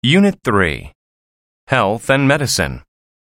Unit 3. Health and Medicine.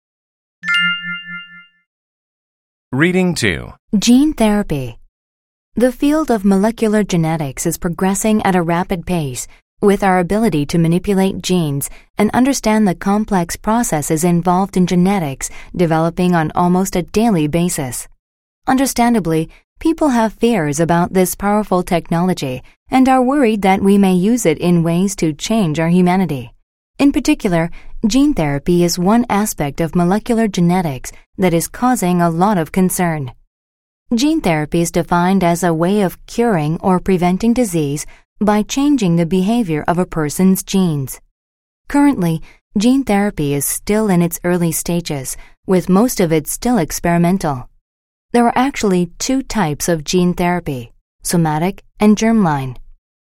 Reading 2. Gene therapy. The field of molecular genetics is progressing at a rapid pace, with our ability to manipulate genes and understand the complex processes involved in genetics developing on almost a daily basis. Understandably, people have fears about this powerful technology and are worried that we may use it in ways to change our humanity. In particular, gene therapy is one aspect of molecular genetics that is causing a lot of concern. Gene therapy is defined as a way of curing or preventing disease by changing the behavior of a person's genes. Currently, gene therapy is still in its early stages, with most of it still experimental. There are actually two types of gene therapy, somatic and germline.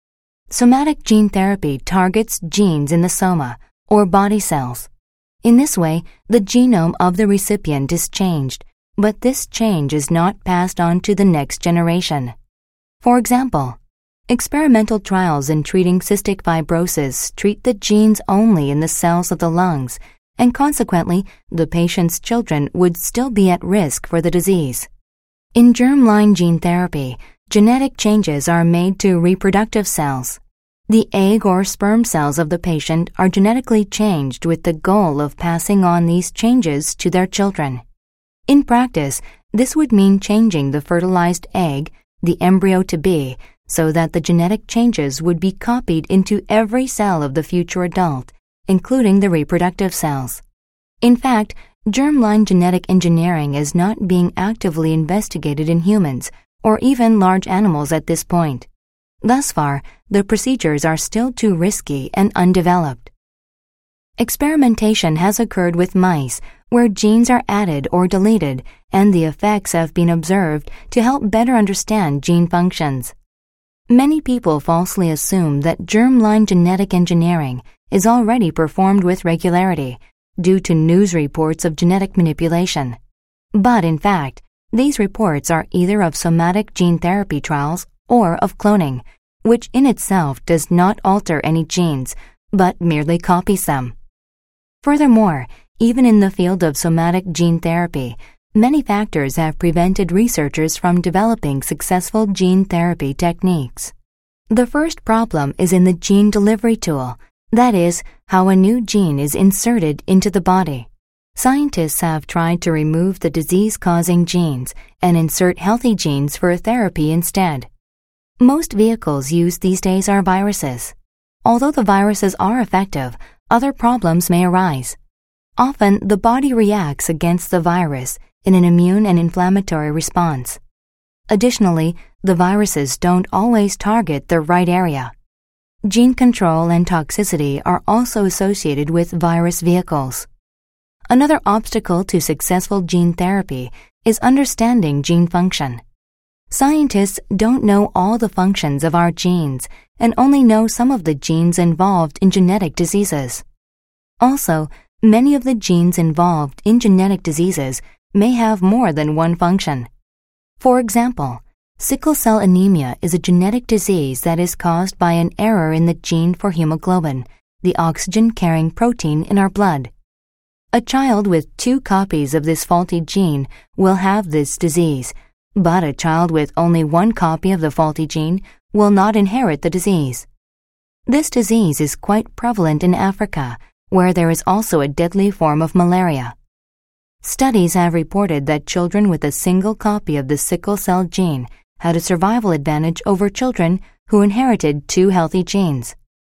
Somatic gene therapy targets genes in the soma, or body cells. In this way, the genome of the recipient is changed, but this change is not passed on to the next generation. For example, experimental trials in treating cystic fibrosis treat the genes only in the cells of the lungs, and consequently, the patient's children would still be at risk for the disease. In germline gene therapy, genetic changes are made to reproductive cells. The egg or sperm cells of the patient are genetically changed with the goal of passing on these changes to their children. In practice, this would mean changing the fertilized egg, the embryo to be, so that the genetic changes would be copied into every cell of the future adult, including the reproductive cells. In fact, germline genetic engineering is not being actively investigated in humans or even large animals at this point. Thus far, the procedures are still too risky and undeveloped. Experimentation has occurred with mice where genes are added or deleted, and the effects have been observed to help better understand gene functions. Many people falsely assume that germline genetic engineering is already performed with regularity due to news reports of genetic manipulation. But in fact, these reports are either of somatic gene therapy trials or of cloning, which in itself does not alter any genes, but merely copies them. Furthermore, even in the field of somatic gene therapy, many factors have prevented researchers from developing successful gene therapy techniques. The first problem is in the gene delivery tool, that is, how a new gene is inserted into the body. Scientists have tried to remove the disease-causing genes and insert healthy genes for therapy instead. Most vehicles used these days are viruses. Although the viruses are effective, other problems may arise. Often, the body reacts against the virus in an immune and inflammatory response. Additionally, the viruses don't always target the right area. Gene control and toxicity are also associated with virus vehicles. Another obstacle to successful gene therapy is understanding gene function. Scientists don't know all the functions of our genes and only know some of the genes involved in genetic diseases. Also, many of the genes involved in genetic diseases may have more than one function. For example, sickle cell anemia is a genetic disease that is caused by an error in the gene for hemoglobin, the oxygen-carrying protein in our blood. A child with 2 copies of this faulty gene will have this disease, but a child with only 1 copy of the faulty gene will not inherit the disease. This disease is quite prevalent in Africa, where there is also a deadly form of malaria. Studies have reported that children with a single copy of the sickle cell gene had a survival advantage over children who inherited 2 healthy genes.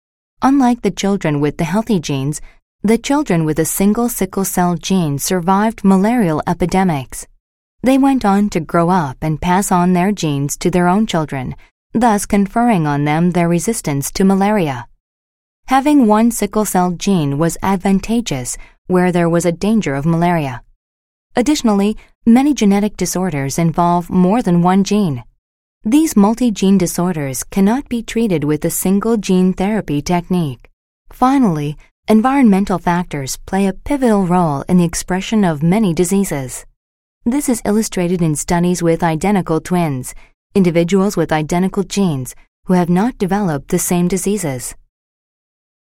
Unlike the children with the healthy genes, the children with a single sickle cell gene survived malarial epidemics. They went on to grow up and pass on their genes to their own children, thus conferring on them their resistance to malaria. Having 1 sickle cell gene was advantageous where there was a danger of malaria. Additionally, many genetic disorders involve more than 1 gene. These multi-gene disorders cannot be treated with a single gene therapy technique. Finally, environmental factors play a pivotal role in the expression of many diseases. This is illustrated in studies with identical twins, individuals with identical genes who have not developed the same diseases.